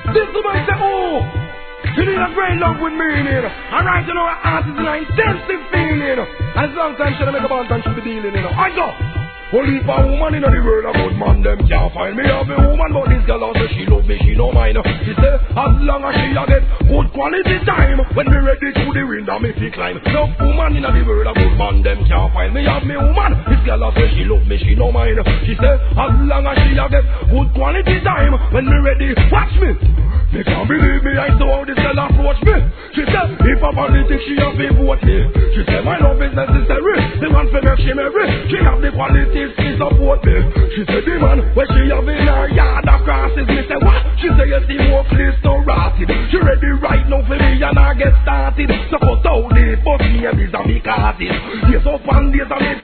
This woman say, oh, you need a great love with me, you know. Alright, you know, her heart is in an intensive feeling, you know. And sometimes she don't make a ball and she be dealing, you know. I go. Only for woman in the world, a good man, them can't find me. Have a woman, but this girl also, she love me, she no mind. She say, as long as she a get good quality time, when me ready to the wind, I make it climb. No woman in the world, a good man, them can't find me. Have me woman, this girl also, she love me, she no mind. She say, as long as she a get good quality time, when me ready, watch me. Me can't believe me, I saw how this girl approach me. She said, if a politics, she have to vote me. She said, my love is necessary. The man for make she marry. She have the qualities, she support me. She said, the man, where she have in her yard of crosses. Me say, what? She say, you see more place to rotted. She ready right now for me and I get started. So cut out the fuck me and these are me causes. Yes, up on these are me.